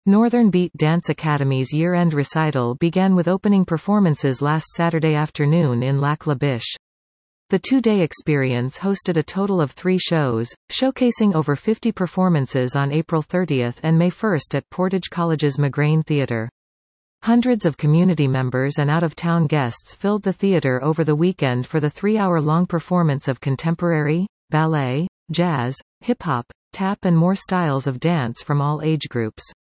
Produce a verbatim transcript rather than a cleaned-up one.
Northern Beat Dance Academy's year-end recital began with opening performances last Saturday afternoon in Lac La Biche. The two-day experience hosted a total of three shows, showcasing over fifty performances on April thirtieth and May first at Portage College's McGrain Theatre. Hundreds of community members and out-of-town guests filled the theatre over the weekend for the three-hour-long performance of contemporary, ballet, jazz, hip-hop, tap and more styles of dance from all age groups.